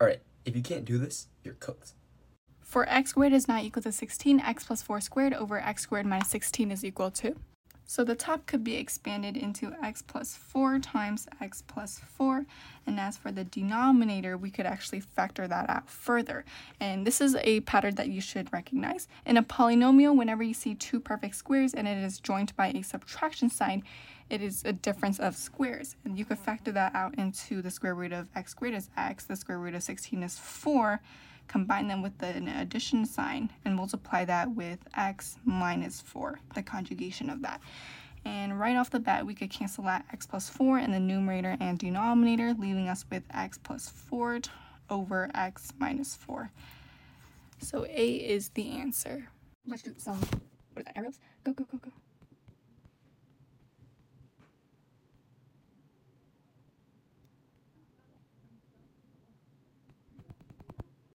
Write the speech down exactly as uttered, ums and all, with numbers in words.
Alright, if you can't do this, you're cooked. For x squared is not equal to sixteen, x plus four squared over x squared minus sixteen is equal to. So the top could be expanded into x plus four times x plus four. And as for the denominator, we could actually factor that out further. And this is a pattern that you should recognize. In a polynomial, whenever you see two perfect squares and it is joined by a subtraction sign, it is a difference of squares. And you could factor that out into the square root of x squared is x, the square root of sixteen is four. Combine them with an addition sign and multiply that with x minus four, the conjugation of that. And right off the bat, we could cancel out x plus four in the numerator and denominator, leaving us with x plus four over x minus four. So A is the answer. Let's do some, what is that, arrows? Go, go, go, go.